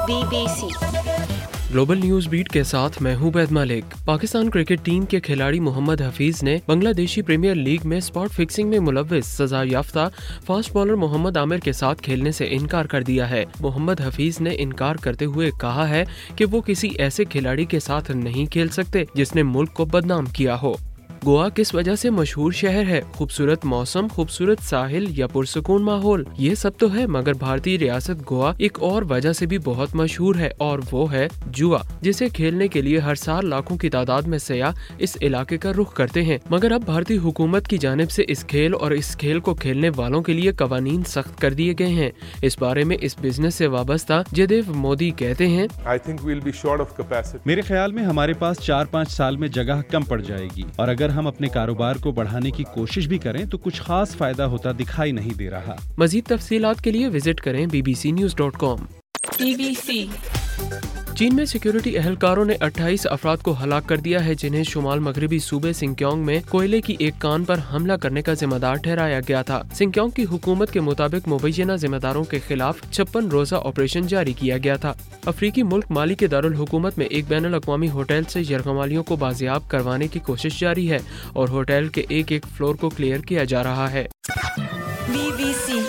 BBC global news beat के साथ मैं हूं बैद मलिक। पाकिस्तान क्रिकेट टीम के खिलाड़ी मोहम्मद हफीज ने बांग्लादेशी प्रीमियर लीग में स्पॉट फिक्सिंग में मुलव्विस सजा याफ्ता फास्ट बॉलर मोहम्मद आमिर के साथ खेलने से इनकार कर दिया है। मोहम्मद हफीज ने इनकार करते हुए कहा है कि वो किसी ऐसे खिलाड़ी के साथ नहीं खेल सकते जिसने मुल्क को बदनाम किया हो। गोवा किस वजह से मशहूर शहर है? खूबसूरत मौसम, खूबसूरत साहिल या पुरसुकून माहौल? ये सब तो है, मगर भारतीय रियासत गोवा एक और वजह से भी बहुत मशहूर है और वो है जुआ, जिसे खेलने के लिए हर साल लाखों की तादाद में सयाह इस इलाके का रुख करते हैं। मगर अब भारतीय हुकूमत की जानिब से इस खेल और इस खेल को खेलने वालों के लिए कवानीन सख्त कर दिए गए हैं। इस बारे में इस बिजनेस से वाबस्ता जयदेव मोदी कहते हैं, मेरे ख्याल में हमारे पास 4-5 साल में जगह कम पड़ जाएगी और अगर हम अपने कारोबार को बढ़ाने की कोशिश भी करें तो कुछ खास फायदा होता दिखाई नहीं दे रहा। मजीद तफसीलात के लिए विजिट करें bbcnews.com। BBC चीन में सिक्योरिटी एहलकारों ने 28 अफराद को हलाक कर दिया है, जिन्हें शुमाल मगरबी सूबे सिंक्योंग में कोयले की एक कान पर हमला करने का जिम्मेदार ठहराया गया था। सिंक्योंग की हुकूमत के मुताबिक मुबैना जिम्मेदारों के खिलाफ 56 रोजा ऑपरेशन जारी किया गया था। अफ्रीकी मुल्क माली के दारुल हुकूमत में एक बैनुल अक़वामी होटल से यरगमालियों को बाजियाब करवाने की कोशिश जारी है और होटल के एक फ्लोर को क्लियर किया जा रहा है। BBC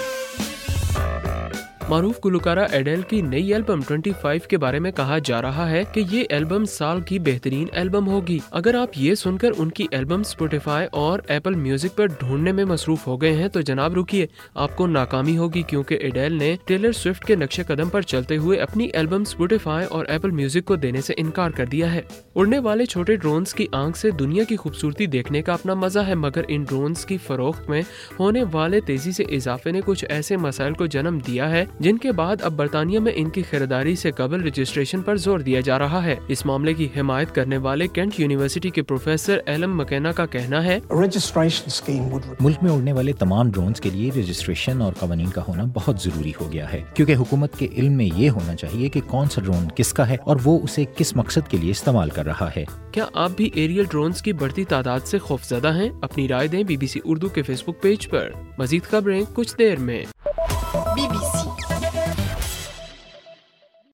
मारूफ गुलकारा एडेल की नई एल्बम 25 के बारे में कहा जा रहा है कि ये एल्बम साल की बेहतरीन एल्बम होगी। अगर आप ये सुनकर उनकी एल्बम स्पॉटिफाई और एप्पल म्यूजिक पर ढूंढने में मसरूफ हो गए हैं तो जनाब रुकिए, आपको नाकामी होगी, क्योंकि एडेल ने टेलर स्विफ्ट के नक्शे कदम पर चलते हुए अपनी एल्बम स्पॉटिफाई और एप्पल म्यूजिक को देने से इनकार कर दिया है। उड़ने वाले छोटे ड्रोन्स की आंख से दुनिया की खूबसूरती देखने का अपना मजा है, मगर इन ड्रोन्स की फरोख्त में होने वाले तेजी से इजाफे ने कुछ ऐसे मसाइल को जन्म दिया है जिनके बाद अब बरतानिया में इनकी खरीदारी से कबल रजिस्ट्रेशन पर जोर दिया जा रहा है। इस मामले की हिमायत करने वाले केंट यूनिवर्सिटी के प्रोफेसर एलम मकेना का कहना है, मुल्क में उड़ने वाले तमाम ड्रोन्स के लिए रजिस्ट्रेशन और कवानीन का होना बहुत जरूरी हो गया है, क्योंकि हुकूमत के इल्म में ये होना चाहिए कि कौन सा ड्रोन किसका है और वो उसे किस मकसद के लिए इस्तेमाल कर रहा है। क्या आप भी एरियल ड्रोन्स की बढ़ती तादाद से खौफजदा हैं? अपनी राय दें BBC उर्दू के फेसबुक पेज पर। मजीद खबरें कुछ देर में।